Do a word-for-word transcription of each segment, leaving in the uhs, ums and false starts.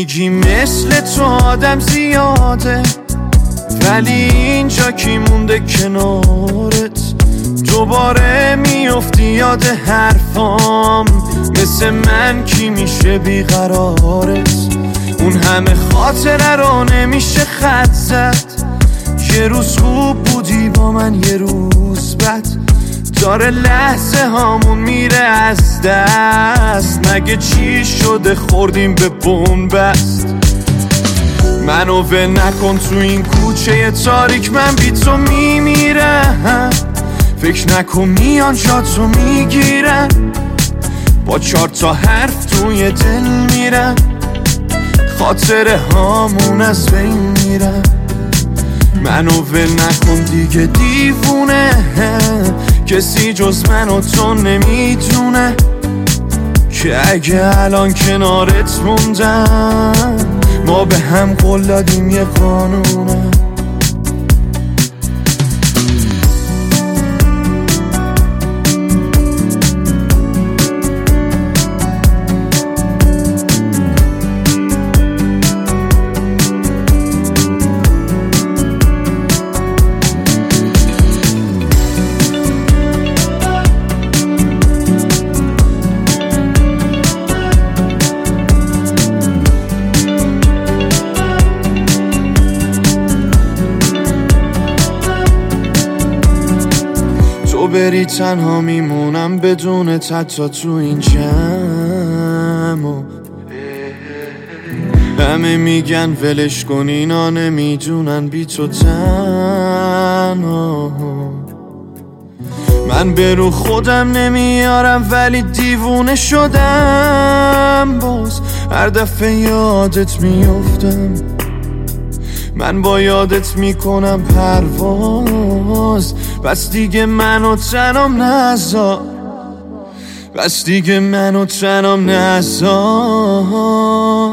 میگی مثل تو آدم زیاده، ولی اینجا کی مونده کنارت؟ دوباره میافتی یاد حرفام، مثل من کی میشه بیقرارت؟ اون همه خاطره رو نمیشه خط زد، یه روز خوب بودی با من یه روز بد، داره لحظه هامون میره از دست. مگه چی شده خوردیم به بنبست؟ منو ول نکن تو این کوچه تاریک، من بی تو میمیرم. فکر نکن میان جا تو میگیرم، با چار تا حرف توی دل میرم، خاطره هامون از بین میرم. منو ول نکن دیگه دیوونه، کسی جز من و تو نمیدونه که اگه الان کنارت موندم، ما به هم قول دادیم یه قانونه. تو بری تنها میمونم بدونت، حتی تو این جمع. همه میگن ولش کن، اینا نمیدونن بی تو تنها. من به رو خودم نمیارم ولی دیوونه شدم، باز هر دفعه یادت میافتم. من با یادت میکنم پرواز، بس دیگه منو تنم نذار، بس دیگه منو تنم نذار.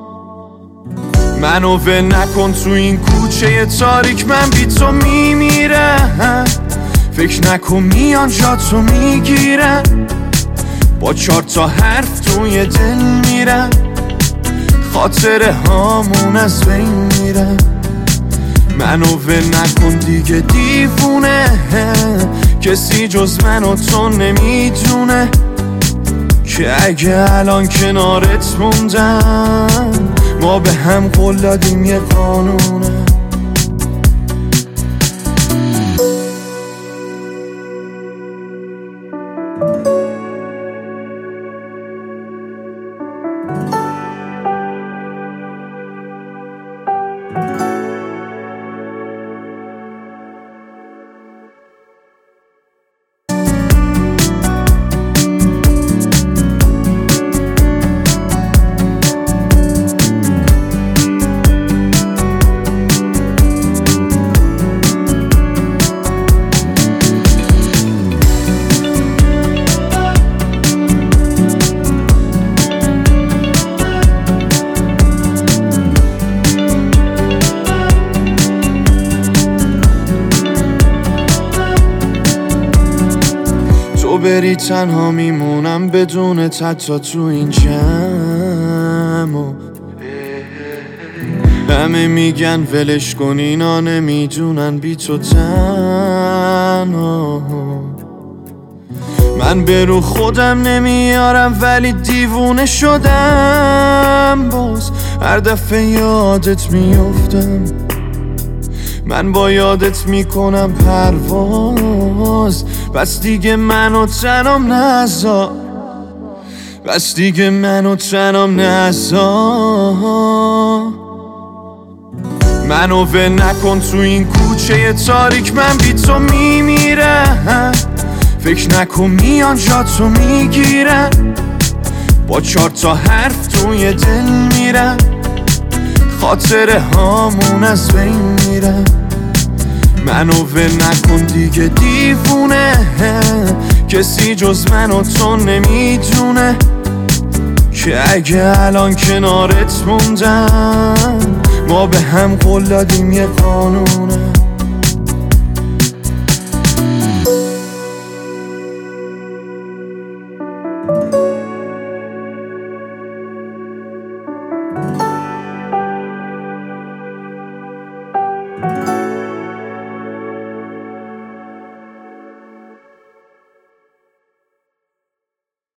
منو ول نکن تو این کوچه تاریک، من بی تو میمیرم. فکر نکن میان جا تو میگیرم، با چار تا حرف توی دل میرم، خاطره هامون از بین میرم. منو ول نکن دیگه دیوونه، کسی جز من و تو نمیدونه که اگه الان کنارت موندم، ما به هم قول دادیم یه قانونه. تو بری تنها میمونم بدونت، حتی تو این جمع. همه میگن ولش کن، اینا نمیدونن بی تو تنها. من به رو خودم نمیارم ولی دیوونه شدم، باز هر دفعه یادت میافتم. من با یادت میکنم پرواز، بس دیگه منو تنم نذار، بس دیگه منو تنم نذار. منو ول نکن تو این کوچه تاریک، من بی تو میمیرم. فکر نکن میان جا تو میگیرم، با چار تا حرف توی دل میرم، خاطره هامون از بین میرم. منو ول نکن دیگه دیوونه، کسی جز من و تو نمیدونه که اگه الان کنارت موندم، ما به هم قول دادیم یه قانونه.